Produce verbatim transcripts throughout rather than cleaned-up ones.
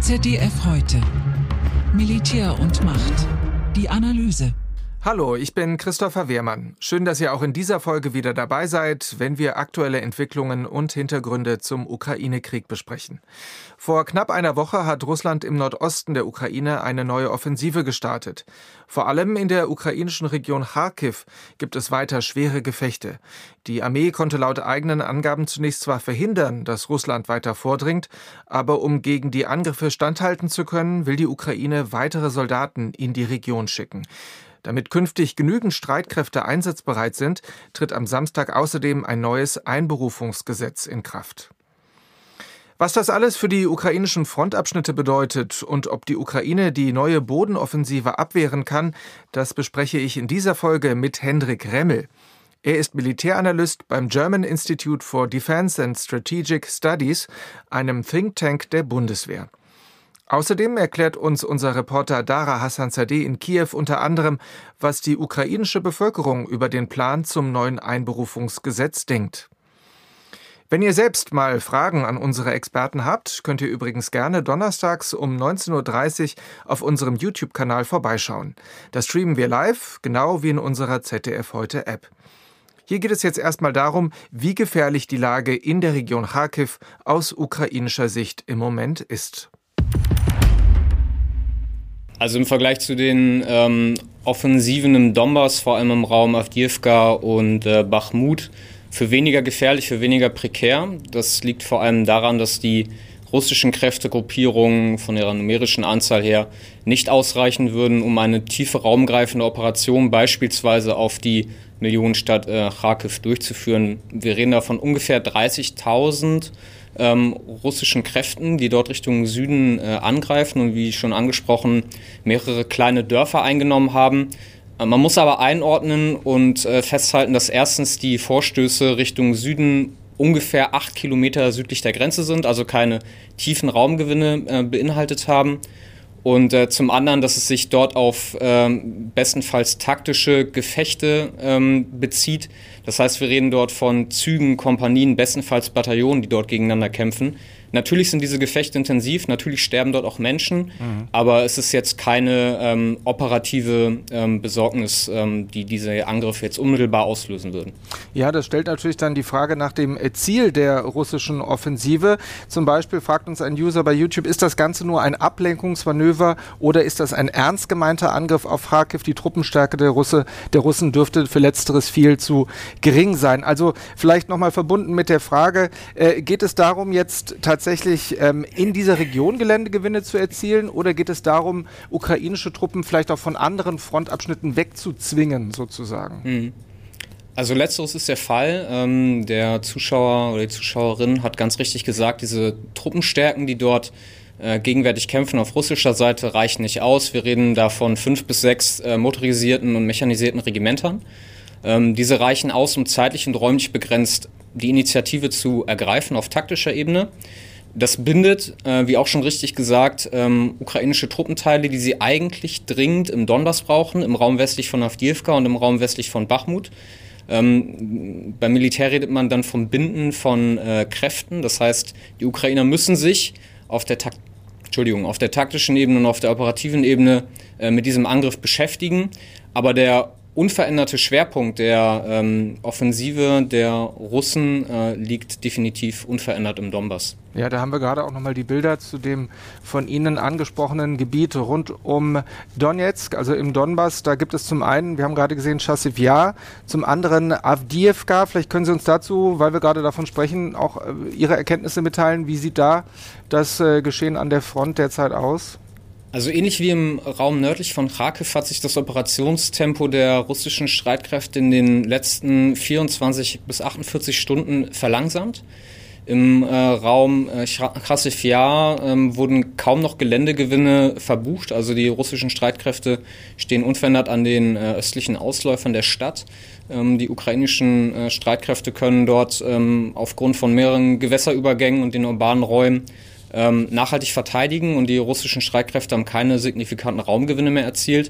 Z D F heute. Militär und Macht. Die Analyse. Hallo, ich bin Christopher Wehrmann. Schön, dass ihr auch in dieser Folge wieder dabei seid, wenn wir aktuelle Entwicklungen und Hintergründe zum Ukraine-Krieg besprechen. Vor knapp einer Woche hat Russland im Nordosten der Ukraine eine neue Offensive gestartet. Vor allem in der ukrainischen Region Charkiw gibt es weiter schwere Gefechte. Die Armee konnte laut eigenen Angaben zunächst zwar verhindern, dass Russland weiter vordringt, aber um gegen die Angriffe standhalten zu können, will die Ukraine weitere Soldaten in die Region schicken. Damit künftig genügend Streitkräfte einsatzbereit sind, tritt am Samstag außerdem ein neues Einberufungsgesetz in Kraft. Was das alles für die ukrainischen Frontabschnitte bedeutet und ob die Ukraine die neue Bodenoffensive abwehren kann, das bespreche ich in dieser Folge mit Hendrik Remmel. Er ist Militäranalyst beim German Institute for Defense and Strategic Studies, einem Think Tank der Bundeswehr. Außerdem erklärt uns unser Reporter Dara Hassanzadeh in Kiew unter anderem, was die ukrainische Bevölkerung über den Plan zum neuen Einberufungsgesetz denkt. Wenn ihr selbst mal Fragen an unsere Experten habt, könnt ihr übrigens gerne donnerstags um neunzehn Uhr dreißig auf unserem YouTube-Kanal vorbeischauen. Da streamen wir live, genau wie in unserer Z D F heute App. Hier geht es jetzt erstmal darum, wie gefährlich die Lage in der Region Charkiw aus ukrainischer Sicht im Moment ist. Also im Vergleich zu den ähm, Offensiven im Donbass, vor allem im Raum Awdijiwka und äh, Bachmut, für weniger gefährlich, für weniger prekär. Das liegt vor allem daran, dass die russischen Kräftegruppierungen von ihrer numerischen Anzahl her nicht ausreichen würden, um eine tiefe raumgreifende Operation beispielsweise auf die Millionenstadt äh, Charkiw durchzuführen. Wir reden da von ungefähr dreißigtausend Ähm, russischen Kräften, die dort Richtung Süden äh, angreifen und wie schon angesprochen mehrere kleine Dörfer eingenommen haben. Äh, man muss aber einordnen und äh, festhalten, dass erstens die Vorstöße Richtung Süden ungefähr acht Kilometer südlich der Grenze sind, also keine tiefen Raumgewinne äh, beinhaltet haben. Und äh, zum anderen, dass es sich dort auf ähm, bestenfalls taktische Gefechte ähm, bezieht. Das heißt, wir reden dort von Zügen, Kompanien, bestenfalls Bataillonen, die dort gegeneinander kämpfen. Natürlich sind diese Gefechte intensiv, natürlich sterben dort auch Menschen, mhm. aber es ist jetzt keine ähm, operative ähm, Besorgnis, ähm, die diese Angriffe jetzt unmittelbar auslösen würden. Ja, das stellt natürlich dann die Frage nach dem Ziel der russischen Offensive. Zum Beispiel fragt uns ein User bei YouTube, ist das Ganze nur ein Ablenkungsmanöver oder ist das ein ernst gemeinter Angriff auf Charkiw? Die Truppenstärke der, Russe, der Russen dürfte für Letzteres viel zu gering sein. Also vielleicht nochmal verbunden mit der Frage, äh, geht es darum jetzt tatsächlich tatsächlich ähm, in dieser Region Geländegewinne zu erzielen oder geht es darum, ukrainische Truppen vielleicht auch von anderen Frontabschnitten wegzuzwingen, sozusagen? Mhm. Also letzteres ist der Fall. Ähm, der Zuschauer oder die Zuschauerin hat ganz richtig gesagt, diese Truppenstärken, die dort äh, gegenwärtig kämpfen auf russischer Seite, reichen nicht aus. Wir reden da von fünf bis sechs äh, motorisierten und mechanisierten Regimentern. Ähm, diese reichen aus, um zeitlich und räumlich begrenzt die Initiative zu ergreifen auf taktischer Ebene. Das bindet, äh, wie auch schon richtig gesagt, ähm, ukrainische Truppenteile, die sie eigentlich dringend im Donbass brauchen, im Raum westlich von Awdijiwka und im Raum westlich von Bachmut. Ähm, beim Militär redet man dann vom Binden von äh, Kräften. Das heißt, die Ukrainer müssen sich auf der, Takt- Entschuldigung, auf der taktischen Ebene und auf der operativen Ebene äh, mit diesem Angriff beschäftigen. Aber der unveränderte Schwerpunkt der ähm, Offensive der Russen äh, liegt definitiv unverändert im Donbass. Ja, da haben wir gerade auch nochmal die Bilder zu dem von Ihnen angesprochenen Gebiet rund um Donetsk, also im Donbass. Da gibt es zum einen, wir haben gerade gesehen, Charkiw, zum anderen Awdijiwka. Vielleicht können Sie uns dazu, weil wir gerade davon sprechen, auch äh, Ihre Erkenntnisse mitteilen. Wie sieht da das äh, Geschehen an der Front derzeit aus? Also ähnlich wie im Raum nördlich von Charkiw hat sich das Operationstempo der russischen Streitkräfte in den letzten vierundzwanzig bis achtundvierzig Stunden verlangsamt. Im äh, Raum äh, Charkiw äh, wurden kaum noch Geländegewinne verbucht. Also die russischen Streitkräfte stehen unverändert an den äh, östlichen Ausläufern der Stadt. Ähm, die ukrainischen äh, Streitkräfte können dort ähm, aufgrund von mehreren Gewässerübergängen und den urbanen Räumen ähm, nachhaltig verteidigen und die russischen Streitkräfte haben keine signifikanten Raumgewinne mehr erzielt.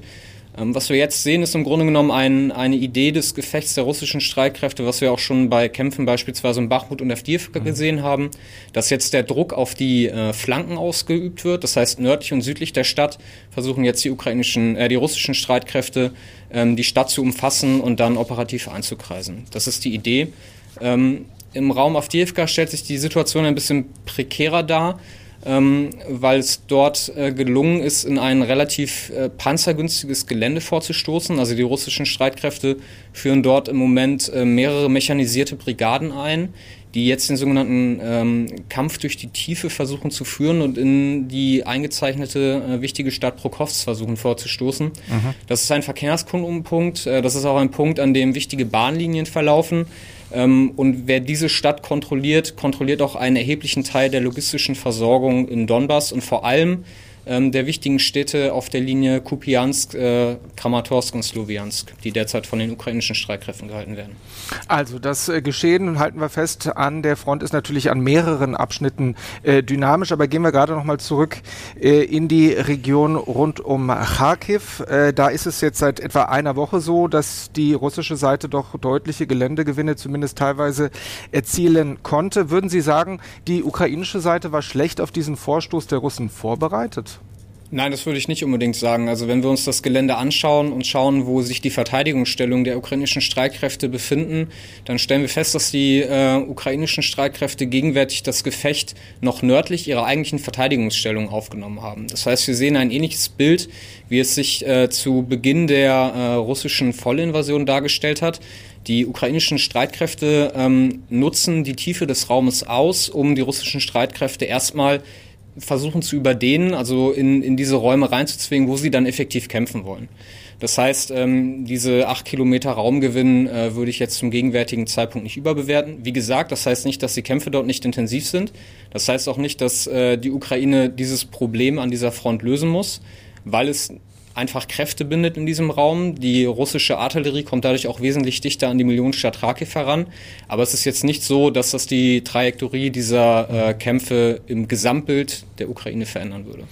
Ähm, was wir jetzt sehen, ist im Grunde genommen ein, eine Idee des Gefechts der russischen Streitkräfte, was wir auch schon bei Kämpfen beispielsweise in Bachmut und Awdijiwka mhm. gesehen haben, dass jetzt der Druck auf die äh, Flanken ausgeübt wird. Das heißt, nördlich und südlich der Stadt versuchen jetzt die ukrainischen, äh, die russischen Streitkräfte, ähm, die Stadt zu umfassen und dann operativ einzukreisen. Das ist die Idee. Ähm, Im Raum Awdijiwka stellt sich die Situation ein bisschen prekärer dar, ähm, weil es dort äh, gelungen ist, in ein relativ äh, panzergünstiges Gelände vorzustoßen. Also die russischen Streitkräfte führen dort im Moment äh, mehrere mechanisierte Brigaden ein, die jetzt den sogenannten ähm, Kampf durch die Tiefe versuchen zu führen und in die eingezeichnete äh, wichtige Stadt Prokowsk versuchen vorzustoßen. Mhm. Das ist ein Verkehrsknotenpunkt, äh, das ist auch ein Punkt, an dem wichtige Bahnlinien verlaufen. Ähm, und wer diese Stadt kontrolliert, kontrolliert auch einen erheblichen Teil der logistischen Versorgung in Donbass und vor allem ähm, der wichtigen Städte auf der Linie Kupiansk, äh, Kramatorsk und Sloviansk, die derzeit von den ukrainischen Streitkräften gehalten werden. Also das äh, Geschehen, halten wir fest, an der Front ist natürlich an mehreren Abschnitten äh, dynamisch, aber gehen wir gerade nochmal zurück äh, in die Region rund um Charkiw. Äh, da ist es jetzt seit etwa einer Woche so, dass die russische Seite doch deutliche Geländegewinne zumindest teilweise erzielen konnte. Würden Sie sagen, die ukrainische Seite war schlecht auf diesen Vorstoß der Russen vorbereitet? Nein, das würde ich nicht unbedingt sagen. Also wenn wir uns das Gelände anschauen und schauen, wo sich die Verteidigungsstellungen der ukrainischen Streitkräfte befinden, dann stellen wir fest, dass die äh, ukrainischen Streitkräfte gegenwärtig das Gefecht noch nördlich ihrer eigentlichen Verteidigungsstellung aufgenommen haben. Das heißt, wir sehen ein ähnliches Bild, wie es sich äh, zu Beginn der äh, russischen Vollinvasion dargestellt hat. Die ukrainischen Streitkräfte ähm, nutzen die Tiefe des Raumes aus, um die russischen Streitkräfte erstmal versuchen zu überdehnen, also in, in diese Räume reinzuzwingen, wo sie dann effektiv kämpfen wollen. Das heißt, ähm, diese acht Kilometer Raumgewinn äh, würde ich jetzt zum gegenwärtigen Zeitpunkt nicht überbewerten. Wie gesagt, das heißt nicht, dass die Kämpfe dort nicht intensiv sind. Das heißt auch nicht, dass äh, die Ukraine dieses Problem an dieser Front lösen muss, weil es einfach Kräfte bindet in diesem Raum. Die russische Artillerie kommt dadurch auch wesentlich dichter an die Millionenstadt Charkiw heran. Aber es ist jetzt nicht so, dass das die Trajektorie dieser äh, Kämpfe im Gesamtbild der Ukraine verändern würde.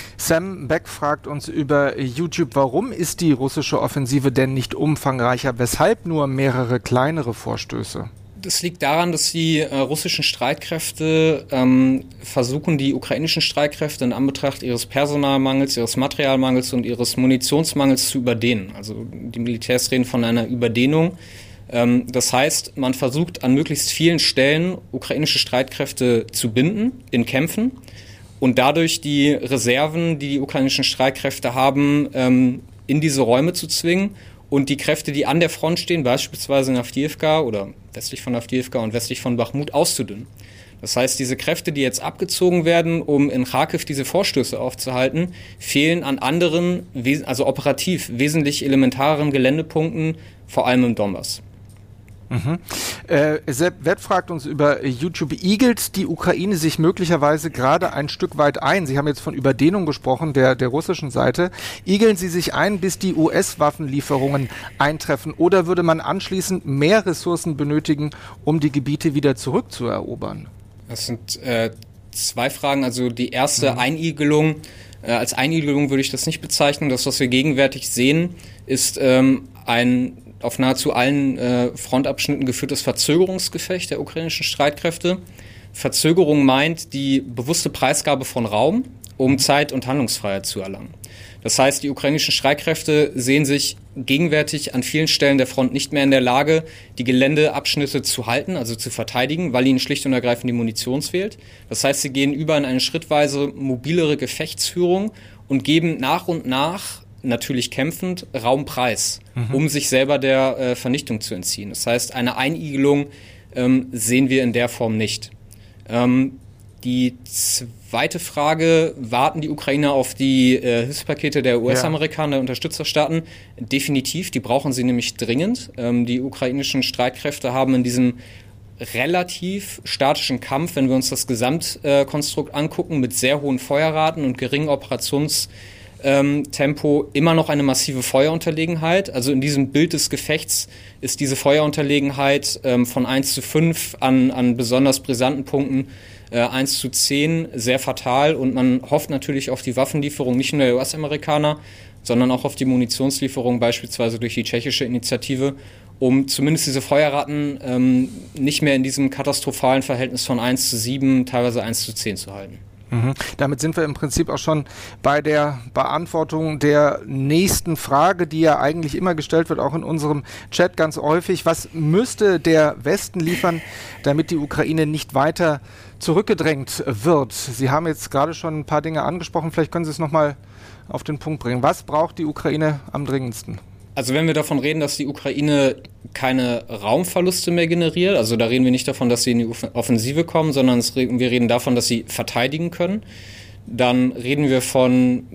Sam Beck fragt uns über YouTube, warum ist die russische Offensive denn nicht umfangreicher? Weshalb nur mehrere kleinere Vorstöße? Das liegt daran, dass die äh, russischen Streitkräfte ähm, versuchen, die ukrainischen Streitkräfte in Anbetracht ihres Personalmangels, ihres Materialmangels und ihres Munitionsmangels zu überdehnen. Also die Militärs reden von einer Überdehnung. Ähm, das heißt, man versucht an möglichst vielen Stellen ukrainische Streitkräfte zu binden in Kämpfen und dadurch die Reserven, die die ukrainischen Streitkräfte haben, ähm, in diese Räume zu zwingen. Und die Kräfte, die an der Front stehen, beispielsweise in Awdijiwka oder westlich von Awdijiwka und westlich von Bachmut, auszudünnen. Das heißt, diese Kräfte, die jetzt abgezogen werden, um in Charkiw diese Vorstöße aufzuhalten, fehlen an anderen, also operativ wesentlich elementareren Geländepunkten, vor allem im Donbass. Mhm. Äh, Sepp Wett fragt uns über YouTube, igelt die Ukraine sich möglicherweise gerade ein Stück weit ein? Sie haben jetzt von Überdehnung gesprochen, der, der russischen Seite. Igeln sie sich ein, bis die U S-Waffenlieferungen eintreffen? Oder würde man anschließend mehr Ressourcen benötigen, um die Gebiete wieder zurückzuerobern? Das sind äh, zwei Fragen. Also die erste mhm. Einigelung, äh, als Einigelung würde ich das nicht bezeichnen. Das, was wir gegenwärtig sehen, ist ähm, ein auf nahezu allen äh, Frontabschnitten geführtes Verzögerungsgefecht der ukrainischen Streitkräfte. Verzögerung meint die bewusste Preisgabe von Raum, um Zeit und Handlungsfreiheit zu erlangen. Das heißt, die ukrainischen Streitkräfte sehen sich gegenwärtig an vielen Stellen der Front nicht mehr in der Lage, die Geländeabschnitte zu halten, also zu verteidigen, weil ihnen schlicht und ergreifend die Munition fehlt. Das heißt, sie gehen über in eine schrittweise mobilere Gefechtsführung und geben nach und nach, natürlich kämpfend, Raum preis, mhm. um sich selber der äh, Vernichtung zu entziehen. Das heißt, eine Einigelung ähm, sehen wir in der Form nicht. Ähm, die zweite Frage, warten die Ukrainer auf die äh, Hilfspakete der U S-Amerikaner, der Unterstützerstaaten? Definitiv, die brauchen sie nämlich dringend. Ähm, die ukrainischen Streitkräfte haben in diesem relativ statischen Kampf, wenn wir uns das Gesamtkonstrukt äh, angucken, mit sehr hohen Feuerraten und geringen Operations ähm, Tempo immer noch eine massive Feuerunterlegenheit. Also in diesem Bild des Gefechts ist diese Feuerunterlegenheit ähm, von eins zu fünf an, an besonders brisanten Punkten äh, eins zu zehn sehr fatal. Und man hofft natürlich auf die Waffenlieferung nicht nur der U S-Amerikaner, sondern auch auf die Munitionslieferung beispielsweise durch die tschechische Initiative, um zumindest diese Feuerraten ähm, nicht mehr in diesem katastrophalen Verhältnis von eins zu sieben, teilweise eins zu zehn zu halten. Mhm. Damit sind wir im Prinzip auch schon bei der Beantwortung der nächsten Frage, die ja eigentlich immer gestellt wird, auch in unserem Chat ganz häufig. Was müsste der Westen liefern, damit die Ukraine nicht weiter zurückgedrängt wird? Sie haben jetzt gerade schon ein paar Dinge angesprochen, vielleicht können Sie es nochmal auf den Punkt bringen. Was braucht die Ukraine am dringendsten? Also wenn wir davon reden, dass die Ukraine keine Raumverluste mehr generiert, also da reden wir nicht davon, dass sie in die Offensive kommen, sondern wir reden davon, dass sie verteidigen können. Dann reden wir von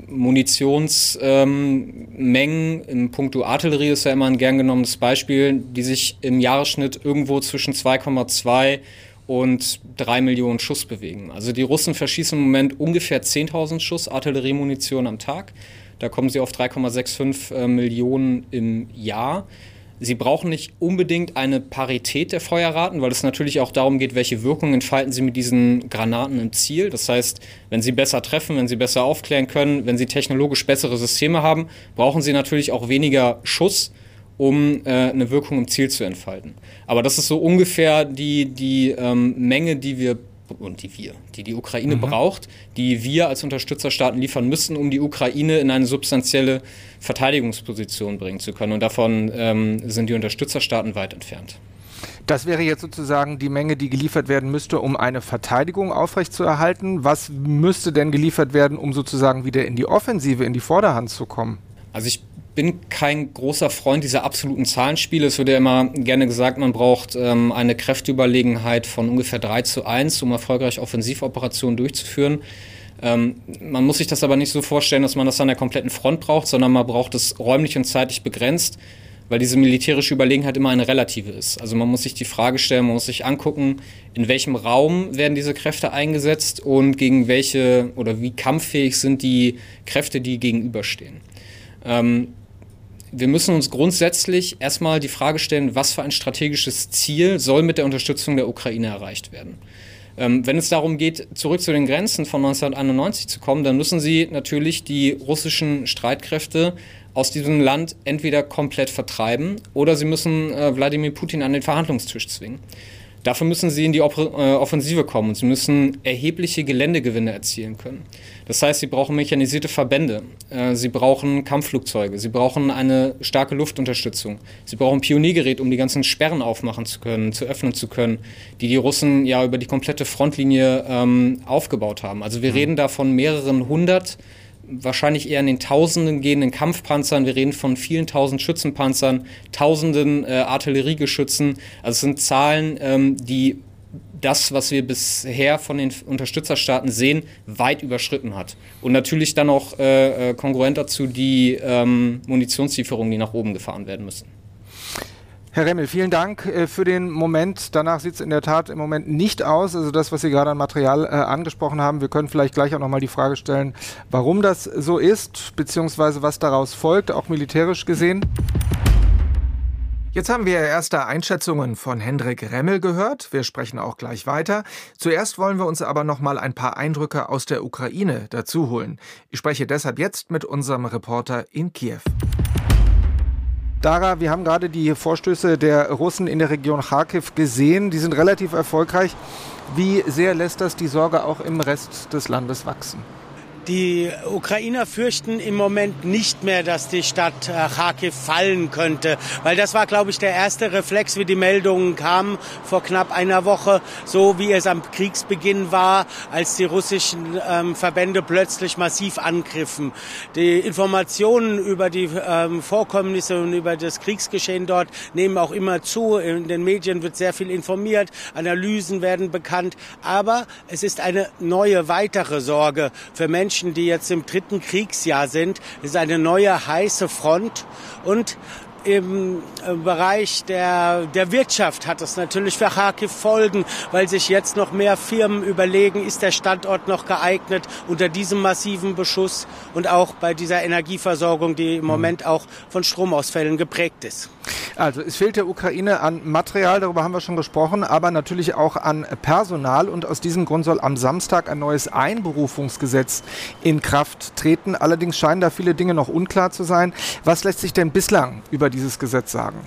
Munitionsmengen. Ähm, Im Punkto Artillerie ist ja immer ein gern genommenes Beispiel, die sich im Jahresschnitt irgendwo zwischen zwei Komma zwei und drei Millionen Schuss bewegen. Also die Russen verschießen im Moment ungefähr zehntausend Schuss Artilleriemunition am Tag. Da kommen sie auf drei Komma fünfundsechzig äh, Millionen im Jahr. Sie brauchen nicht unbedingt eine Parität der Feuerraten, weil es natürlich auch darum geht, welche Wirkung entfalten sie mit diesen Granaten im Ziel. Das heißt, wenn sie besser treffen, wenn sie besser aufklären können, wenn sie technologisch bessere Systeme haben, brauchen sie natürlich auch weniger Schuss, um äh, eine Wirkung im Ziel zu entfalten. Aber das ist so ungefähr die, die ähm, Menge, die wir und die wir, die die Ukraine mhm. braucht, die wir als Unterstützerstaaten liefern müssen, um die Ukraine in eine substanzielle Verteidigungsposition bringen zu können. Und davon ähm, sind die Unterstützerstaaten weit entfernt. Das wäre jetzt sozusagen die Menge, die geliefert werden müsste, um eine Verteidigung aufrechtzuerhalten. Was müsste denn geliefert werden, um sozusagen wieder in die Offensive, in die Vorderhand zu kommen? Also ich bin kein großer Freund dieser absoluten Zahlenspiele. Es wird ja immer gerne gesagt, man braucht ähm, eine Kräfteüberlegenheit von ungefähr drei zu eins, um erfolgreich Offensivoperationen durchzuführen. Ähm, man muss sich das aber nicht so vorstellen, dass man das an der kompletten Front braucht, sondern man braucht es räumlich und zeitlich begrenzt, weil diese militärische Überlegenheit immer eine relative ist. Also man muss sich die Frage stellen, man muss sich angucken, in welchem Raum werden diese Kräfte eingesetzt und gegen welche oder wie kampffähig sind die Kräfte, die gegenüberstehen. Ähm, Wir müssen uns grundsätzlich erstmal die Frage stellen, was für ein strategisches Ziel soll mit der Unterstützung der Ukraine erreicht werden. Ähm, wenn es darum geht, zurück zu den Grenzen von neunzehnhunderteinundneunzig zu kommen, dann müssen sie natürlich die russischen Streitkräfte aus diesem Land entweder komplett vertreiben oder sie müssen äh, Wladimir Putin an den Verhandlungstisch zwingen. Dafür müssen sie in die Op- äh, Offensive kommen und sie müssen erhebliche Geländegewinne erzielen können. Das heißt, sie brauchen mechanisierte Verbände, äh, sie brauchen Kampfflugzeuge, sie brauchen eine starke Luftunterstützung, sie brauchen Pioniergerät, um die ganzen Sperren aufmachen zu können, zu öffnen zu können, die die Russen ja über die komplette Frontlinie ähm, aufgebaut haben. Also wir mhm. reden da von mehreren hundert, wahrscheinlich eher in den Tausenden gehenden Kampfpanzern. Wir reden von vielen tausend Schützenpanzern, tausenden äh, Artilleriegeschützen. Also es sind Zahlen, ähm, die das, was wir bisher von den Unterstützerstaaten sehen, weit überschritten hat. Und natürlich dann auch äh, kongruent dazu die ähm, Munitionslieferungen, die nach oben gefahren werden müssen. Herr Remmel, vielen Dank äh, für den Moment. Danach sieht es in der Tat im Moment nicht aus. Also das, was Sie gerade an Material äh, angesprochen haben. Wir können vielleicht gleich auch nochmal die Frage stellen, warum das so ist, beziehungsweise was daraus folgt, auch militärisch gesehen. Jetzt haben wir erste Einschätzungen von Hendrik Remmel gehört. Wir sprechen auch gleich weiter. Zuerst wollen wir uns aber noch mal ein paar Eindrücke aus der Ukraine dazu holen. Ich spreche deshalb jetzt mit unserem Reporter in Kiew. Dara, wir haben gerade die Vorstöße der Russen in der Region Charkiw gesehen. Die sind relativ erfolgreich. Wie sehr lässt das die Sorge auch im Rest des Landes wachsen? Die Ukrainer fürchten im Moment nicht mehr, dass die Stadt Charkiw fallen könnte, weil das war, glaube ich, der erste Reflex, wie die Meldungen kamen vor knapp einer Woche, so wie es am Kriegsbeginn war, als die russischen ähm, Verbände plötzlich massiv angriffen. Die Informationen über die ähm, Vorkommnisse und über das Kriegsgeschehen dort nehmen auch immer zu. In den Medien wird sehr viel informiert, Analysen werden bekannt, aber es ist eine neue, weitere Sorge für Menschen, die jetzt im dritten Kriegsjahr sind. Es ist eine neue heiße Front und im Bereich der, der Wirtschaft hat es natürlich für Charkiw Folgen, weil sich jetzt noch mehr Firmen überlegen, ist der Standort noch geeignet unter diesem massiven Beschuss und auch bei dieser Energieversorgung, die im Moment auch von Stromausfällen geprägt ist. Also es fehlt der Ukraine an Material, darüber haben wir schon gesprochen, aber natürlich auch an Personal und aus diesem Grund soll am Samstag ein neues Einberufungsgesetz in Kraft treten. Allerdings scheinen da viele Dinge noch unklar zu sein. Was lässt sich denn bislang über dieses Gesetz sagen?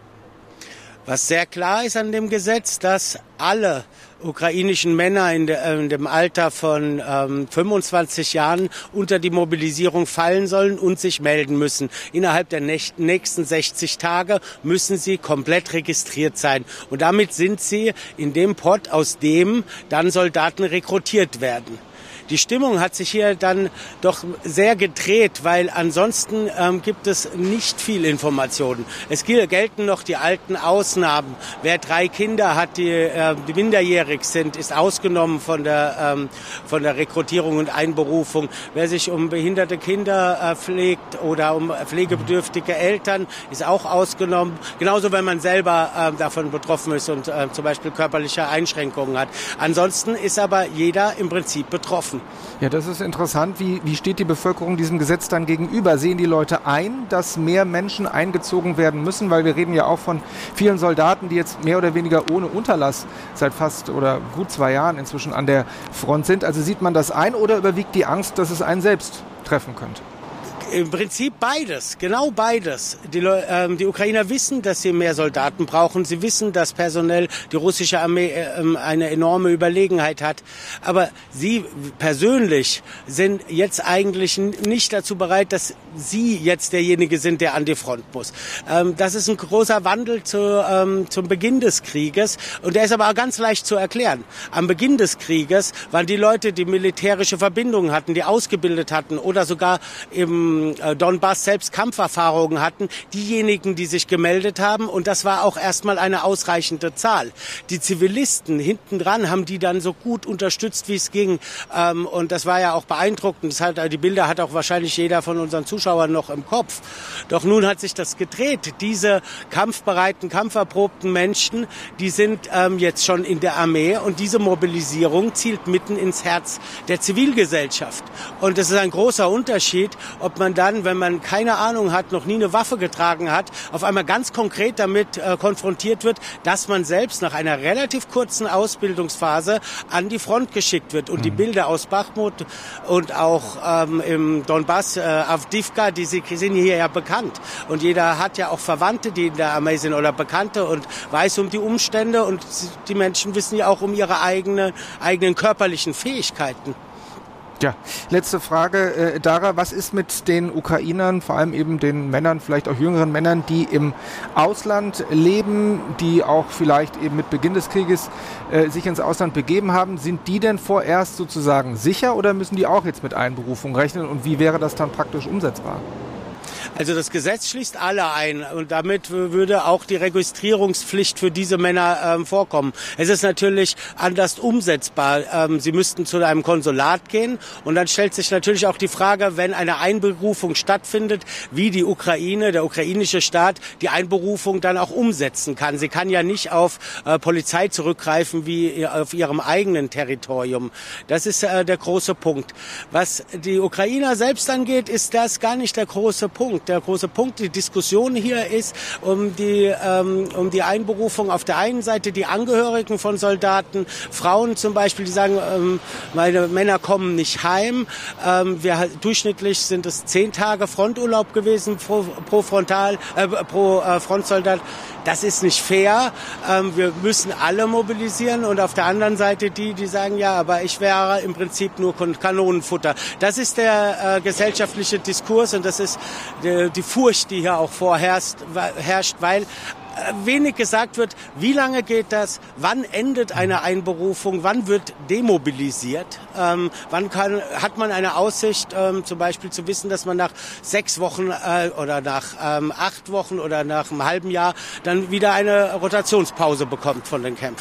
Was sehr klar ist an dem Gesetz, dass alle ukrainischen Männer in, de, in dem Alter von ähm, fünfundzwanzig Jahren unter die Mobilisierung fallen sollen und sich melden müssen. Innerhalb der nächsten sechzig Tage müssen sie komplett registriert sein. Und damit sind sie in dem Pot, aus dem dann Soldaten rekrutiert werden. Die Stimmung hat sich hier dann doch sehr gedreht, weil ansonsten ähm, gibt es nicht viel Informationen. Es gelten noch die alten Ausnahmen. Wer drei Kinder hat, die, äh, die minderjährig sind, ist ausgenommen von der, ähm, von der Rekrutierung und Einberufung. Wer sich um behinderte Kinder äh, pflegt oder um pflegebedürftige Eltern, ist auch ausgenommen. Genauso, wenn man selber äh, davon betroffen ist und äh, zum Beispiel körperliche Einschränkungen hat. Ansonsten ist aber jeder im Prinzip betroffen. Ja, das ist interessant. Wie, wie steht die Bevölkerung diesem Gesetz dann gegenüber? Sehen die Leute ein, dass mehr Menschen eingezogen werden müssen? Weil wir reden ja auch von vielen Soldaten, die jetzt mehr oder weniger ohne Unterlass seit fast oder gut zwei Jahren inzwischen an der Front sind. Also sieht man das ein oder überwiegt die Angst, dass es einen selbst treffen könnte? Im Prinzip beides, genau beides. Die, äh, die Ukrainer wissen, dass sie mehr Soldaten brauchen. Sie wissen, dass personell die russische Armee äh, eine enorme Überlegenheit hat. Aber sie persönlich sind jetzt eigentlich nicht dazu bereit, dass sie jetzt derjenige sind, der an die Front muss. Ähm, das ist ein großer Wandel zu, ähm, zum Beginn des Krieges. Und der ist aber auch ganz leicht zu erklären. Am Beginn des Krieges waren die Leute, die militärische Verbindungen hatten, die ausgebildet hatten oder sogar im Donbass selbst Kampferfahrungen hatten, diejenigen, die sich gemeldet haben. Und das war auch erstmal eine ausreichende Zahl. Die Zivilisten hinten dran haben die dann so gut unterstützt, wie es ging. Und das war ja auch beeindruckend. Das hat, die Bilder hat auch wahrscheinlich jeder von unseren Zuschauern noch im Kopf. Doch nun hat sich das gedreht. Diese kampfbereiten, kampferprobten Menschen, die sind ähm, jetzt schon in der Armee. Und diese Mobilisierung zielt mitten ins Herz der Zivilgesellschaft. Und es ist ein großer Unterschied, ob man dann, wenn man keine Ahnung hat, noch nie eine Waffe getragen hat, auf einmal ganz konkret damit äh, konfrontiert wird, dass man selbst nach einer relativ kurzen Ausbildungsphase an die Front geschickt wird. Und mhm. die Bilder aus Bachmut und auch ähm, im Donbass, äh, Avdiivka, die sind hier ja bekannt. Und jeder hat ja auch Verwandte, die in der Armee sind oder Bekannte und weiß um die Umstände. Und die Menschen wissen ja auch um ihre eigene, eigenen körperlichen Fähigkeiten. Ja, letzte Frage, äh, Dara, was ist mit den Ukrainern, vor allem eben den Männern, vielleicht auch jüngeren Männern, die im Ausland leben, die auch vielleicht eben mit Beginn des Krieges äh, sich ins Ausland begeben haben? Sind die denn vorerst sozusagen sicher oder müssen die auch jetzt mit Einberufung rechnen und wie wäre das dann praktisch umsetzbar? Also das Gesetz schließt alle ein und damit würde auch die Registrierungspflicht für diese Männer ähm, vorkommen. Es ist natürlich anders umsetzbar. Ähm, sie müssten zu einem Konsulat gehen und dann stellt sich natürlich auch die Frage, wenn eine Einberufung stattfindet, wie die Ukraine, der ukrainische Staat, die Einberufung dann auch umsetzen kann. Sie kann ja nicht auf äh, Polizei zurückgreifen wie auf ihrem eigenen Territorium. Das ist äh, der große Punkt. Was die Ukrainer selbst angeht, ist das gar nicht der große Punkt. Der große Punkt, die Diskussion hier ist um die, ähm, um die Einberufung auf der einen Seite die Angehörigen von Soldaten, Frauen zum Beispiel, die sagen, ähm, meine Männer kommen nicht heim. Ähm, wir, durchschnittlich sind es zehn Tage Fronturlaub gewesen pro, pro, Frontal, äh, pro äh, Frontsoldat. Das ist nicht fair. Ähm, wir müssen alle mobilisieren und auf der anderen Seite die, die sagen, ja, aber ich wäre im Prinzip nur Kanonenfutter. Das ist der äh, gesellschaftliche Diskurs und das ist die, die Furcht, die hier auch vorherrscht, herrscht, weil wenig gesagt wird, wie lange geht das, wann endet eine Einberufung, wann wird demobilisiert, ähm, wann kann, hat man eine Aussicht, ähm, zum Beispiel zu wissen, dass man nach sechs Wochen äh, oder nach ähm, acht Wochen oder nach einem halben Jahr dann wieder eine Rotationspause bekommt von den Kämpfen.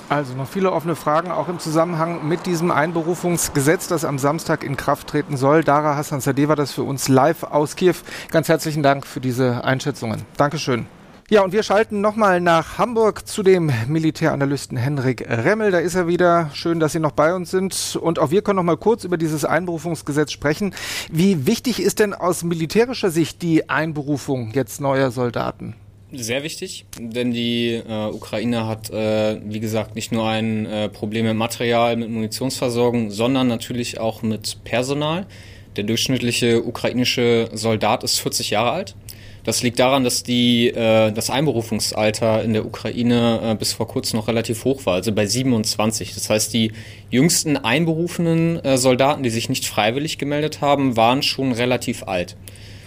Also noch viele offene Fragen, auch im Zusammenhang mit diesem Einberufungsgesetz, das am Samstag in Kraft treten soll. Dara Hassan-Zadeh war das für uns live aus Kiew. Ganz herzlichen Dank für diese Einschätzungen. Dankeschön. Ja, und wir schalten nochmal nach Hamburg zu dem Militäranalysten Henrik Remmel. Da ist er wieder. Schön, dass Sie noch bei uns sind. Und auch wir können noch mal kurz über dieses Einberufungsgesetz sprechen. Wie wichtig ist denn aus militärischer Sicht die Einberufung jetzt neuer Soldaten? Sehr wichtig, denn die äh, Ukraine hat, äh, wie gesagt, nicht nur ein äh, Problem mit Material, mit Munitionsversorgung, sondern natürlich auch mit Personal. Der durchschnittliche ukrainische Soldat ist vierzig Jahre alt. Das liegt daran, dass die, äh, das Einberufungsalter in der Ukraine äh, bis vor kurzem noch relativ hoch war, also bei siebenundzwanzig. Das heißt, die jüngsten einberufenen äh, Soldaten, die sich nicht freiwillig gemeldet haben, waren schon relativ alt.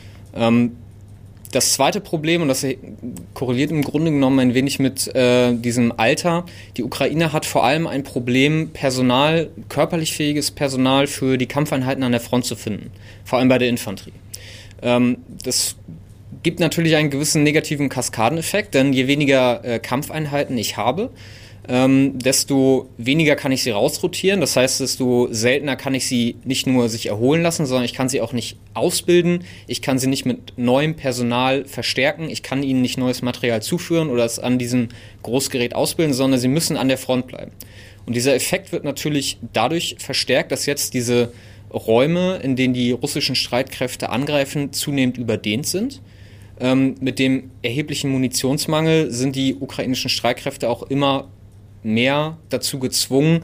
Ähm, Das zweite Problem, und das korreliert im Grunde genommen ein wenig mit äh, diesem Alter, die Ukraine hat vor allem ein Problem, Personal, körperlich fähiges Personal für die Kampfeinheiten an der Front zu finden, vor allem bei der Infanterie. Ähm, das gibt natürlich einen gewissen negativen Kaskadeneffekt, denn je weniger äh, Kampfeinheiten ich habe, Ähm, desto weniger kann ich sie rausrotieren. Das heißt, desto seltener kann ich sie nicht nur sich erholen lassen, sondern ich kann sie auch nicht ausbilden. Ich kann sie nicht mit neuem Personal verstärken. Ich kann ihnen nicht neues Material zuführen oder es an diesem Großgerät ausbilden, sondern sie müssen an der Front bleiben. Und dieser Effekt wird natürlich dadurch verstärkt, dass jetzt diese Räume, in denen die russischen Streitkräfte angreifen, zunehmend überdehnt sind. Ähm, mit dem erheblichen Munitionsmangel sind die ukrainischen Streitkräfte auch immer mehr dazu gezwungen,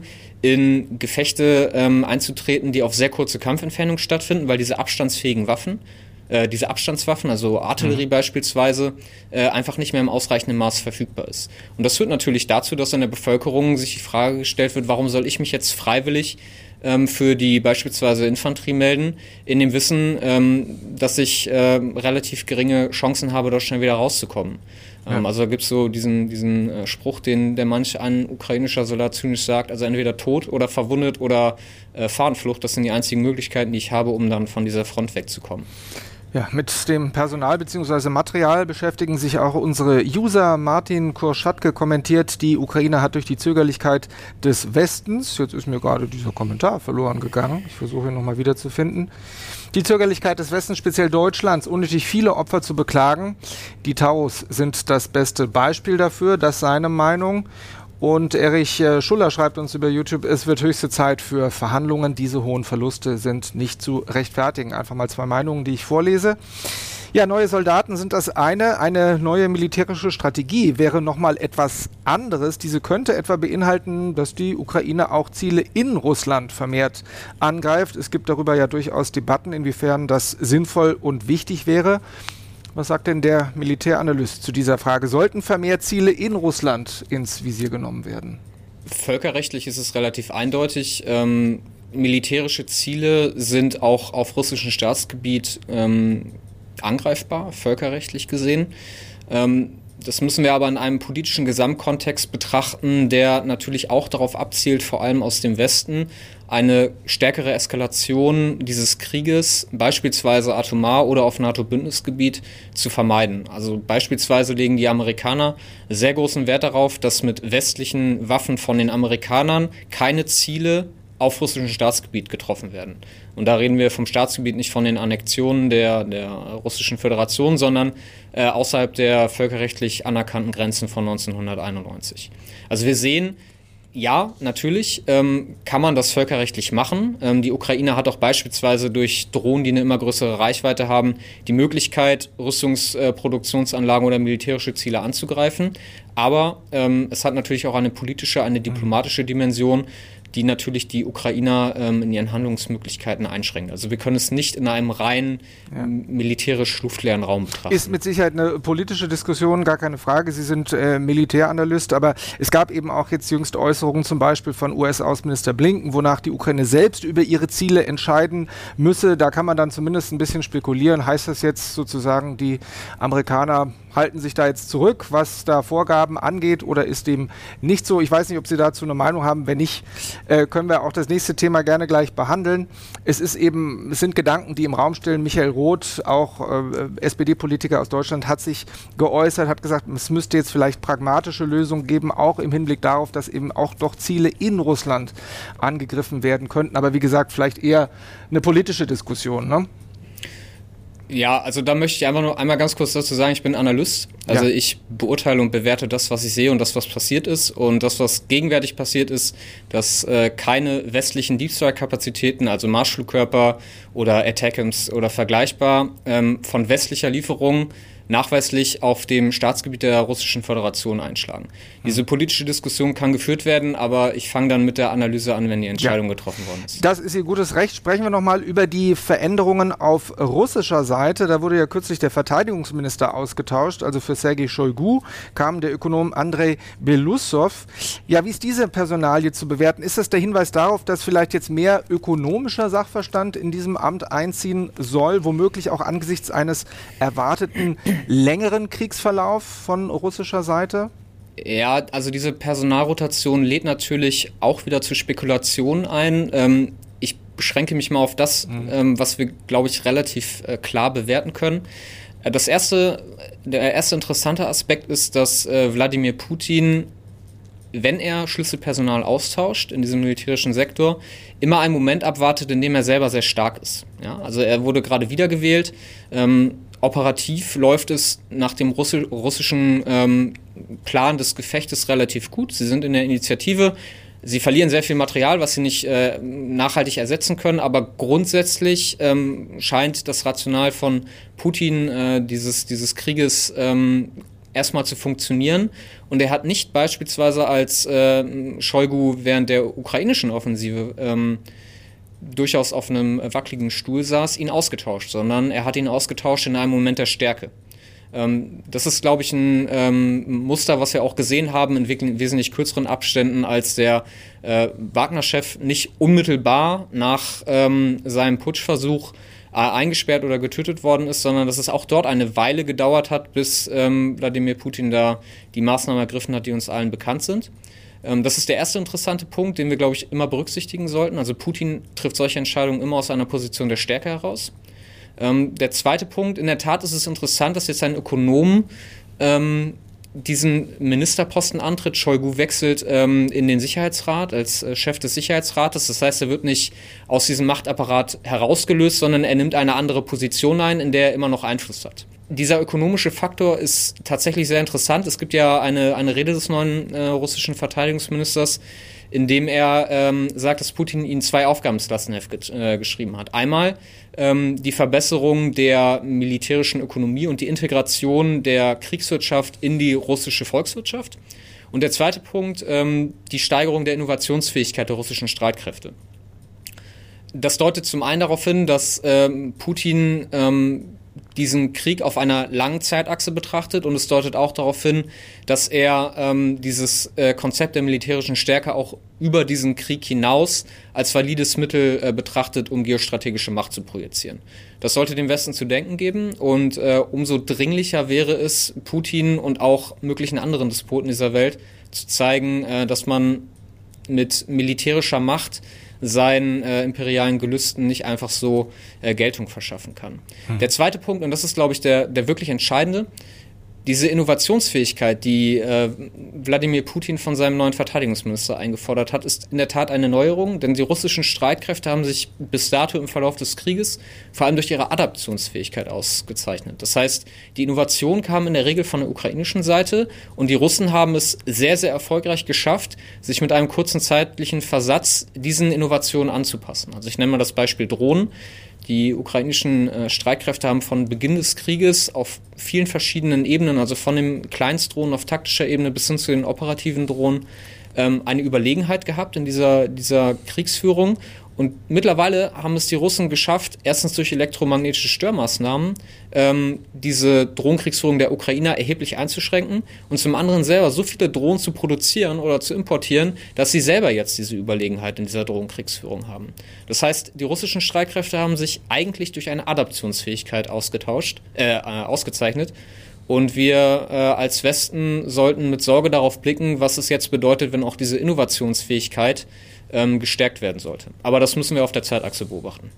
in Gefechte ähm, einzutreten, die auf sehr kurze Kampfentfernung stattfinden, weil diese abstandsfähigen Waffen, äh, diese Abstandswaffen, also Artillerie mhm. beispielsweise, äh, einfach nicht mehr im ausreichenden Maß verfügbar ist. Und das führt natürlich dazu, dass in der Bevölkerung sich die Frage gestellt wird, warum soll ich mich jetzt freiwillig ähm, für die beispielsweise Infanterie melden, in dem Wissen, ähm, dass ich äh, relativ geringe Chancen habe, dort schnell wieder rauszukommen. Ja. Also da gibt es so diesen, diesen äh, Spruch, den der manch ein ukrainischer Soldat zynisch sagt, also entweder tot oder verwundet oder äh, Fahnenflucht, das sind die einzigen Möglichkeiten, die ich habe, um dann von dieser Front wegzukommen. Ja, mit dem Personal bzw. Material beschäftigen sich auch unsere User. Martin Kurschatke kommentiert, die Ukraine hat durch die Zögerlichkeit des Westens, jetzt ist mir gerade dieser Kommentar verloren gegangen, ich versuche ihn nochmal wiederzufinden, die Zögerlichkeit des Westens, speziell Deutschlands, unnötig viele Opfer zu beklagen. Die Taurus sind das beste Beispiel dafür, das ist seine Meinung. Und Erich Schuller schreibt uns über YouTube, es wird höchste Zeit für Verhandlungen. Diese hohen Verluste sind nicht zu rechtfertigen. Einfach mal zwei Meinungen, die ich vorlese. Ja, neue Soldaten sind das eine. Eine neue militärische Strategie wäre nochmal etwas anderes. Diese könnte etwa beinhalten, dass die Ukraine auch Ziele in Russland vermehrt angreift. Es gibt darüber ja durchaus Debatten, inwiefern das sinnvoll und wichtig wäre. Was sagt denn der Militäranalyst zu dieser Frage? Sollten vermehrt Ziele in Russland ins Visier genommen werden? Völkerrechtlich ist es relativ eindeutig. Ähm, militärische Ziele sind auch auf russischem Staatsgebiet ähm, angreifbar, völkerrechtlich gesehen. Ähm, das müssen wir aber in einem politischen Gesamtkontext betrachten, der natürlich auch darauf abzielt, vor allem aus dem Westen, eine stärkere Eskalation dieses Krieges, beispielsweise atomar oder auf NATO-Bündnisgebiet, zu vermeiden. Also beispielsweise legen die Amerikaner sehr großen Wert darauf, dass mit westlichen Waffen von den Amerikanern keine Ziele auf russischem Staatsgebiet getroffen werden. Und da reden wir vom Staatsgebiet nicht von den Annexionen der, der Russischen Föderation, sondern äh, außerhalb der völkerrechtlich anerkannten Grenzen von neunzehnhunderteinundneunzig. Also wir sehen, ja, natürlich ähm, kann man das völkerrechtlich machen. Ähm, die Ukraine hat auch beispielsweise durch Drohnen, die eine immer größere Reichweite haben, die Möglichkeit, Rüstungsproduktionsanlagen äh, oder militärische Ziele anzugreifen. Aber ähm, es hat natürlich auch eine politische, eine diplomatische Dimension, die natürlich die Ukrainer ähm, in ihren Handlungsmöglichkeiten einschränken. Also wir können es nicht in einem rein ja. militärisch luftleeren Raum betrachten. Ist mit Sicherheit eine politische Diskussion, gar keine Frage. Sie sind äh, Militäranalyst, aber es gab eben auch jetzt jüngst Äußerungen zum Beispiel von U S-Außenminister Blinken, wonach die Ukraine selbst über ihre Ziele entscheiden müsse. Da kann man dann zumindest ein bisschen spekulieren. Heißt das jetzt sozusagen, die Amerikaner halten sich da jetzt zurück, was da Vorgaben angeht, oder ist dem nicht so? Ich weiß nicht, ob Sie dazu eine Meinung haben. Wenn nicht, äh, können wir auch das nächste Thema gerne gleich behandeln. Es ist eben, es sind Gedanken, die im Raum stehen. Michael Roth, auch äh, S P D-Politiker aus Deutschland, hat sich geäußert, hat gesagt, es müsste jetzt vielleicht pragmatische Lösungen geben, auch im Hinblick darauf, dass eben auch doch Ziele in Russland angegriffen werden könnten. Aber wie gesagt, vielleicht eher eine politische Diskussion, ne? Ja, also da möchte ich einfach nur einmal ganz kurz dazu sagen, ich bin Analyst. Also ja. Ich beurteile und bewerte das, was ich sehe und das, was passiert ist. Und das, was gegenwärtig passiert ist, dass äh, keine westlichen Deep Strike-Kapazitäten, also Marschflugkörper oder Attackams oder vergleichbar, ähm, von westlicher Lieferung nachweislich auf dem Staatsgebiet der Russischen Föderation einschlagen. Diese politische Diskussion kann geführt werden, aber ich fange dann mit der Analyse an, wenn die Entscheidung ja. getroffen worden ist. Das ist Ihr gutes Recht. Sprechen wir nochmal über die Veränderungen auf russischer Seite. Da wurde ja kürzlich der Verteidigungsminister ausgetauscht. Also für Sergei Shoigu kam der Ökonom Andrei Belousov. Ja, wie ist diese Personalie zu bewerten? Ist das der Hinweis darauf, dass vielleicht jetzt mehr ökonomischer Sachverstand in diesem Amt einziehen soll, womöglich auch angesichts eines erwarteten längeren Kriegsverlauf von russischer Seite? Ja, also diese Personalrotation lädt natürlich auch wieder zu Spekulationen ein. Ähm, ich beschränke mich mal auf das, mhm. ähm, was wir, glaube ich, relativ äh, klar bewerten können. Äh, das erste, der erste interessante Aspekt ist, dass äh, Wladimir Putin, wenn er Schlüsselpersonal austauscht in diesem militärischen Sektor, immer einen Moment abwartet, in dem er selber sehr stark ist. Ja, also er wurde gerade wiedergewählt. Ähm, Operativ läuft es nach dem Russi- russischen ähm, Plan des Gefechtes relativ gut. Sie sind in der Initiative. Sie verlieren sehr viel Material, was sie nicht äh, nachhaltig ersetzen können. Aber grundsätzlich ähm, scheint das Rational von Putin äh, dieses, dieses Krieges ähm, erstmal zu funktionieren. Und er hat nicht beispielsweise als äh, Shoigu während der ukrainischen Offensive ähm, durchaus auf einem wackeligen Stuhl saß, ihn ausgetauscht, sondern er hat ihn ausgetauscht in einem Moment der Stärke. Ähm, das ist, glaube ich, ein ähm, Muster, was wir auch gesehen haben in wesentlich kürzeren Abständen, als der äh, Wagner-Chef nicht unmittelbar nach ähm, seinem Putschversuch äh, eingesperrt oder getötet worden ist, sondern dass es auch dort eine Weile gedauert hat, bis ähm, Wladimir Putin da die Maßnahmen ergriffen hat, die uns allen bekannt sind. Das ist der erste interessante Punkt, den wir, glaube ich, immer berücksichtigen sollten. Also Putin trifft solche Entscheidungen immer aus einer Position der Stärke heraus. Ähm, der zweite Punkt, in der Tat ist es interessant, dass jetzt ein Ökonom ähm, diesen Ministerposten antritt. Shoigu wechselt ähm, in den Sicherheitsrat als äh, Chef des Sicherheitsrates. Das heißt, er wird nicht aus diesem Machtapparat herausgelöst, sondern er nimmt eine andere Position ein, in der er immer noch Einfluss hat. Dieser ökonomische Faktor ist tatsächlich sehr interessant. Es gibt ja eine, eine Rede des neuen äh, russischen Verteidigungsministers, in dem er ähm, sagt, dass Putin ihn zwei Aufgaben ins Lastenheft ge- äh, geschrieben hat. Einmal ähm, die Verbesserung der militärischen Ökonomie und die Integration der Kriegswirtschaft in die russische Volkswirtschaft. Und der zweite Punkt, ähm, die Steigerung der Innovationsfähigkeit der russischen Streitkräfte. Das deutet zum einen darauf hin, dass ähm, Putin ähm, diesen Krieg auf einer langen Zeitachse betrachtet, und es deutet auch darauf hin, dass er ähm, dieses äh, Konzept der militärischen Stärke auch über diesen Krieg hinaus als valides Mittel äh, betrachtet, um geostrategische Macht zu projizieren. Das sollte dem Westen zu denken geben, und äh, umso dringlicher wäre es, Putin und auch möglichen anderen Despoten dieser Welt zu zeigen, äh, dass man mit militärischer Macht seinen äh, imperialen Gelüsten nicht einfach so äh, Geltung verschaffen kann. Hm. Der zweite Punkt, und das ist, glaube ich, der, der wirklich entscheidende, diese Innovationsfähigkeit, die äh, Wladimir Putin von seinem neuen Verteidigungsminister eingefordert hat, ist in der Tat eine Neuerung, denn die russischen Streitkräfte haben sich bis dato im Verlauf des Krieges vor allem durch ihre Adaptionsfähigkeit ausgezeichnet. Das heißt, die Innovation kam in der Regel von der ukrainischen Seite, und die Russen haben es sehr, sehr erfolgreich geschafft, sich mit einem kurzen zeitlichen Versatz diesen Innovationen anzupassen. Also ich nenne mal das Beispiel Drohnen. Die ukrainischen äh, Streitkräfte haben von Beginn des Krieges auf vielen verschiedenen Ebenen, also von dem Kleinstdrohnen auf taktischer Ebene bis hin zu den operativen Drohnen, ähm, eine Überlegenheit gehabt in dieser, dieser Kriegsführung. Und mittlerweile haben es die Russen geschafft, erstens durch elektromagnetische Störmaßnahmen ähm, diese Drohnenkriegsführung der Ukrainer erheblich einzuschränken und zum anderen selber so viele Drohnen zu produzieren oder zu importieren, dass sie selber jetzt diese Überlegenheit in dieser Drohnenkriegsführung haben. Das heißt, die russischen Streitkräfte haben sich eigentlich durch eine Adaptionsfähigkeit ausgetauscht, äh, ausgezeichnet. Und wir äh, als Westen sollten mit Sorge darauf blicken, was es jetzt bedeutet, wenn auch diese Innovationsfähigkeit ähm, gestärkt werden sollte. Aber das müssen wir auf der Zeitachse beobachten.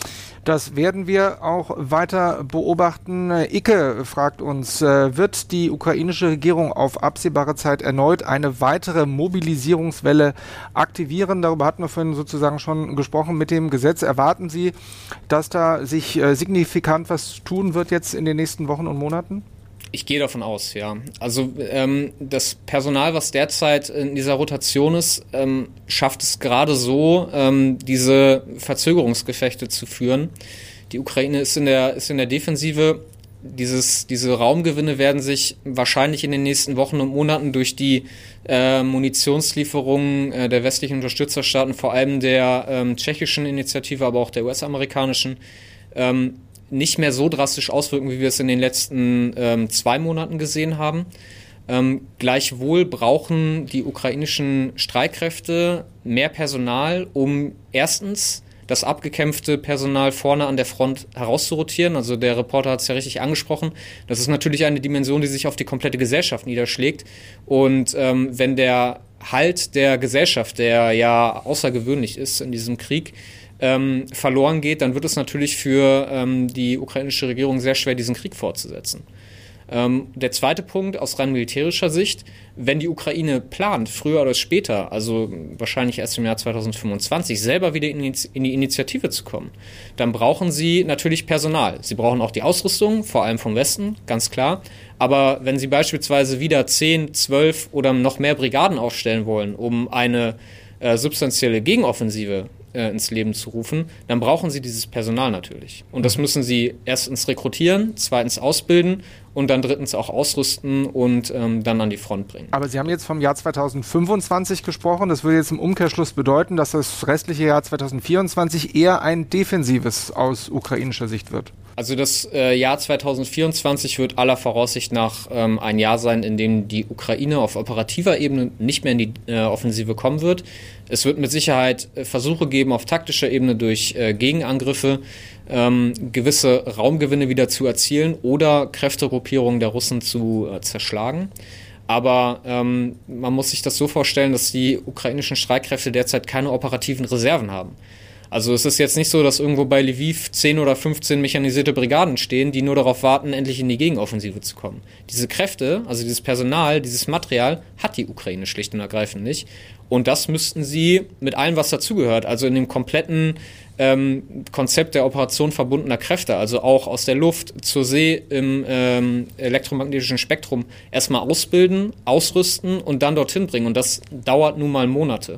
Das werden wir auch weiter beobachten. Icke fragt uns, wird die ukrainische Regierung auf absehbare Zeit erneut eine weitere Mobilisierungswelle aktivieren? Darüber hatten wir vorhin sozusagen schon gesprochen mit dem Gesetz. Erwarten Sie, dass da sich signifikant was tun wird jetzt in den nächsten Wochen und Monaten? Ich gehe davon aus, ja. Also ähm, das Personal, was derzeit in dieser Rotation ist, ähm, schafft es gerade so, ähm, diese Verzögerungsgefechte zu führen. Die Ukraine ist in der ist in der Defensive. Dieses, diese Raumgewinne werden sich wahrscheinlich in den nächsten Wochen und Monaten durch die äh, Munitionslieferungen äh, der westlichen Unterstützerstaaten, vor allem der ähm, tschechischen Initiative, aber auch der U S-amerikanischen, ähm, nicht mehr so drastisch auswirken, wie wir es in den letzten ähm, zwei Monaten gesehen haben. Ähm, gleichwohl brauchen die ukrainischen Streitkräfte mehr Personal, um erstens das abgekämpfte Personal vorne an der Front herauszurotieren. Also der Reporter hat es ja richtig angesprochen. Das ist natürlich eine Dimension, die sich auf die komplette Gesellschaft niederschlägt. Und ähm, wenn der Halt der Gesellschaft, der ja außergewöhnlich ist in diesem Krieg, Ähm, verloren geht, dann wird es natürlich für ähm, die ukrainische Regierung sehr schwer, diesen Krieg fortzusetzen. Ähm, der zweite Punkt aus rein militärischer Sicht, wenn die Ukraine plant, früher oder später, also wahrscheinlich erst im Jahr zweitausendfünfundzwanzig, selber wieder in, in die Initiative zu kommen, dann brauchen sie natürlich Personal. Sie brauchen auch die Ausrüstung, vor allem vom Westen, ganz klar. Aber wenn sie beispielsweise wieder zehn, zwölf oder noch mehr Brigaden aufstellen wollen, um eine äh, substanzielle Gegenoffensive ins Leben zu rufen, dann brauchen sie dieses Personal natürlich. Und das müssen sie erstens rekrutieren, zweitens ausbilden und dann drittens auch ausrüsten und ähm, dann an die Front bringen. Aber Sie haben jetzt vom Jahr zweitausendfünfundzwanzig gesprochen. Das würde jetzt im Umkehrschluss bedeuten, dass das restliche Jahr zweitausendvierundzwanzig eher ein defensives aus ukrainischer Sicht wird. Also das äh, Jahr zweitausendvierundzwanzig wird aller Voraussicht nach ähm, ein Jahr sein, in dem die Ukraine auf operativer Ebene nicht mehr in die äh, Offensive kommen wird. Es wird mit Sicherheit äh, Versuche geben, auf taktischer Ebene durch äh, Gegenangriffe ähm, gewisse Raumgewinne wieder zu erzielen oder Kräftegruppierungen der Russen zu äh, zerschlagen. Aber ähm, man muss sich das so vorstellen, dass die ukrainischen Streitkräfte derzeit keine operativen Reserven haben. Also es ist jetzt nicht so, dass irgendwo bei Lviv zehn oder fünfzehn mechanisierte Brigaden stehen, die nur darauf warten, endlich in die Gegenoffensive zu kommen. Diese Kräfte, also dieses Personal, dieses Material hat die Ukraine schlicht und ergreifend nicht. Und das müssten sie mit allem, was dazugehört, also in dem kompletten ähm, Konzept der Operation verbundener Kräfte, also auch aus der Luft zur See im ähm, elektromagnetischen Spektrum, erstmal ausbilden, ausrüsten und dann dorthin bringen. Und das dauert nun mal Monate.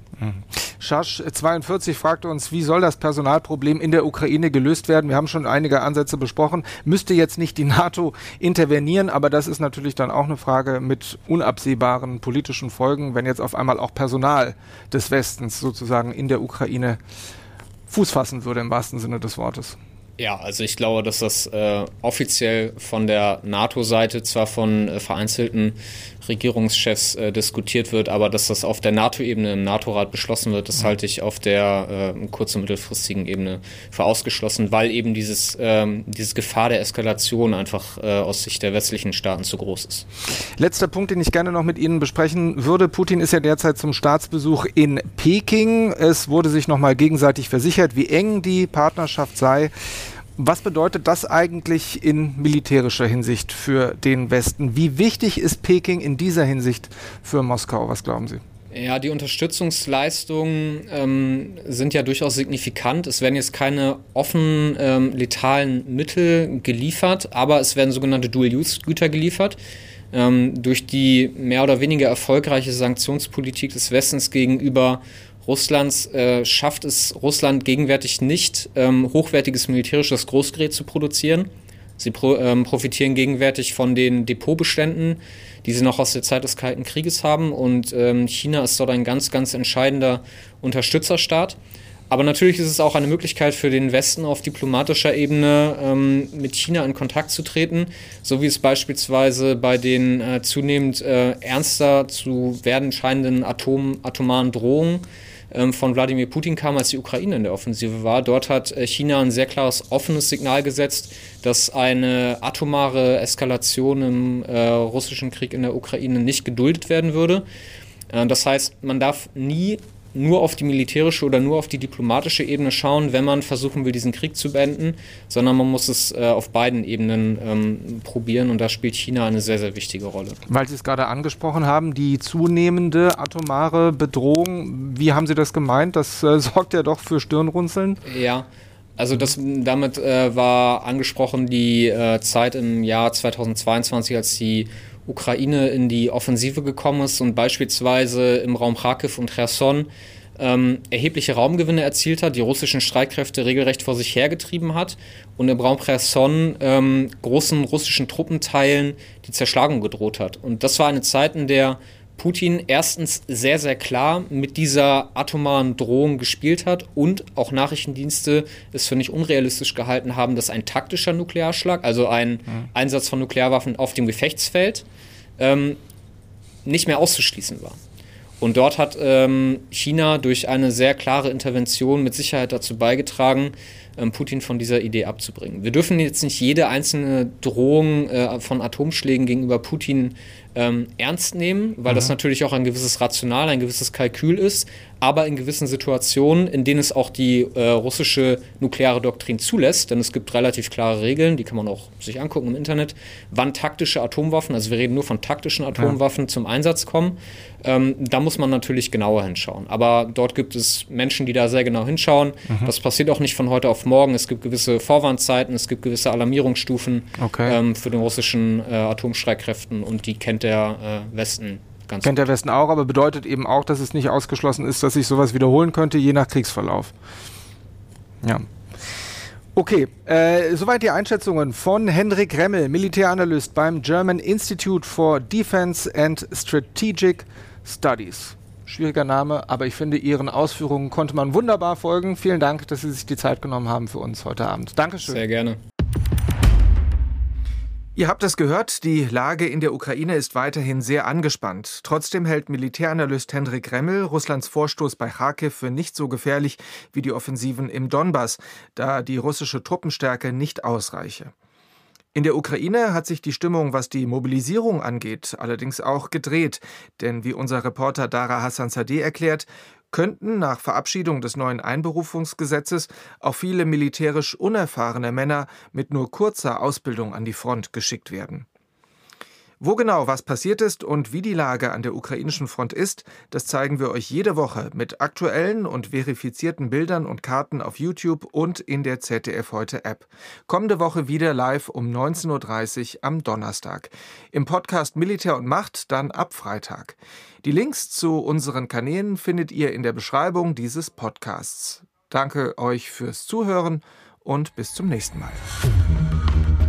Schasch zweiundvierzig fragt uns, wie soll das Personalproblem in der Ukraine gelöst werden? Wir haben schon einige Ansätze besprochen. Müsste jetzt nicht die NATO intervenieren, aber das ist natürlich dann auch eine Frage mit unabsehbaren politischen Folgen, wenn jetzt auf einmal auch Personal des Westens sozusagen in der Ukraine Fuß fassen würde, im wahrsten Sinne des Wortes. Ja, also ich glaube, dass das äh, offiziell von der NATO-Seite zwar von äh, vereinzelten Regierungschefs äh, diskutiert wird, aber dass das auf der NATO-Ebene im NATO-Rat beschlossen wird, das halte ich auf der äh, kurz- und mittelfristigen Ebene für ausgeschlossen, weil eben dieses, ähm, diese Gefahr der Eskalation einfach äh, aus Sicht der westlichen Staaten zu groß ist. Letzter Punkt, den ich gerne noch mit Ihnen besprechen würde. Putin ist ja derzeit zum Staatsbesuch in Peking. Es wurde sich nochmal gegenseitig versichert, wie eng die Partnerschaft sei. Was bedeutet das eigentlich in militärischer Hinsicht für den Westen? Wie wichtig ist Peking in dieser Hinsicht für Moskau? Was glauben Sie? Ja, die Unterstützungsleistungen ähm, sind ja durchaus signifikant. Es werden jetzt keine offen ähm, letalen Mittel geliefert, aber es werden sogenannte Dual-Use-Güter geliefert. Ähm, durch die mehr oder weniger erfolgreiche Sanktionspolitik des Westens gegenüber Russlands äh, schafft es Russland gegenwärtig nicht, ähm, hochwertiges militärisches Großgerät zu produzieren. Sie pro, ähm, profitieren gegenwärtig von den Depotbeständen, die sie noch aus der Zeit des Kalten Krieges haben. Und ähm, China ist dort ein ganz, ganz entscheidender Unterstützerstaat. Aber natürlich ist es auch eine Möglichkeit für den Westen auf diplomatischer Ebene ähm, mit China in Kontakt zu treten, so wie es beispielsweise bei den äh, zunehmend äh, ernster zu werden scheinenden Atom, atomaren Drohungen von Wladimir Putin kam, als die Ukraine in der Offensive war. Dort hat China ein sehr klares, offenes Signal gesetzt, dass eine atomare Eskalation im äh, russischen Krieg in der Ukraine nicht geduldet werden würde. Äh, das heißt, man darf nie nur auf die militärische oder nur auf die diplomatische Ebene schauen, wenn man versuchen will, diesen Krieg zu beenden, sondern man muss es äh, auf beiden Ebenen ähm, probieren und da spielt China eine sehr, sehr wichtige Rolle. Weil Sie es gerade angesprochen haben, die zunehmende atomare Bedrohung, wie haben Sie das gemeint? Das äh, sorgt ja doch für Stirnrunzeln. Ja, also das, damit äh, war angesprochen die äh, Zeit im Jahr zweitausendzweiundzwanzig, als die Ukraine in die Offensive gekommen ist und beispielsweise im Raum Charkiw und Cherson ähm, erhebliche Raumgewinne erzielt hat, die russischen Streitkräfte regelrecht vor sich hergetrieben hat und im Raum Cherson ähm, großen russischen Truppenteilen die Zerschlagung gedroht hat. Und das war eine Zeit, in der Putin erstens sehr, sehr klar mit dieser atomaren Drohung gespielt hat und auch Nachrichtendienste es für nicht unrealistisch gehalten haben, dass ein taktischer Nuklearschlag, also ein mhm. Einsatz von Nuklearwaffen auf dem Gefechtsfeld, ähm, nicht mehr auszuschließen war. Und dort hat ähm, China durch eine sehr klare Intervention mit Sicherheit dazu beigetragen, ähm, Putin von dieser Idee abzubringen. Wir dürfen jetzt nicht jede einzelne Drohung äh, von Atomschlägen gegenüber Putin ähm, ernst nehmen, weil mhm. das natürlich auch ein gewisses Rational, ein gewisses Kalkül ist, aber in gewissen Situationen, in denen es auch die äh, russische nukleare Doktrin zulässt, denn es gibt relativ klare Regeln, die kann man auch sich angucken im Internet, wann taktische Atomwaffen, also wir reden nur von taktischen Atomwaffen, ja. zum Einsatz kommen. Ähm, da muss man natürlich genauer hinschauen. Aber dort gibt es Menschen, die da sehr genau hinschauen. Mhm. Das passiert auch nicht von heute auf morgen. Es gibt gewisse Vorwarnzeiten, es gibt gewisse Alarmierungsstufen okay. ähm, für den russischen äh, Atomstreitkräften und die kennt der äh, Westen ganz Kennt gut. der Westen auch, aber bedeutet eben auch, dass es nicht ausgeschlossen ist, dass sich sowas wiederholen könnte, je nach Kriegsverlauf. Ja. Okay, äh, soweit die Einschätzungen von Hendrik Remmel, Militäranalyst beim German Institute for Defense and Strategic Studies. Schwieriger Name, aber ich finde, Ihren Ausführungen konnte man wunderbar folgen. Vielen Dank, dass Sie sich die Zeit genommen haben für uns heute Abend. Dankeschön. Sehr gerne. Ihr habt es gehört, die Lage in der Ukraine ist weiterhin sehr angespannt. Trotzdem hält Militäranalyst Hendrik Remmel Russlands Vorstoß bei Charkiw für nicht so gefährlich wie die Offensiven im Donbass, da die russische Truppenstärke nicht ausreiche. In der Ukraine hat sich die Stimmung, was die Mobilisierung angeht, allerdings auch gedreht. Denn wie unser Reporter Dara Hassanzadeh erklärt, könnten nach Verabschiedung des neuen Einberufungsgesetzes auch viele militärisch unerfahrene Männer mit nur kurzer Ausbildung an die Front geschickt werden. Wo genau was passiert ist und wie die Lage an der ukrainischen Front ist, das zeigen wir euch jede Woche mit aktuellen und verifizierten Bildern und Karten auf YouTube und in der Z D F Heute App. Kommende Woche wieder live um neunzehn Uhr dreißig am Donnerstag. Im Podcast Militär und Macht dann ab Freitag. Die Links zu unseren Kanälen findet ihr in der Beschreibung dieses Podcasts. Danke euch fürs Zuhören und bis zum nächsten Mal.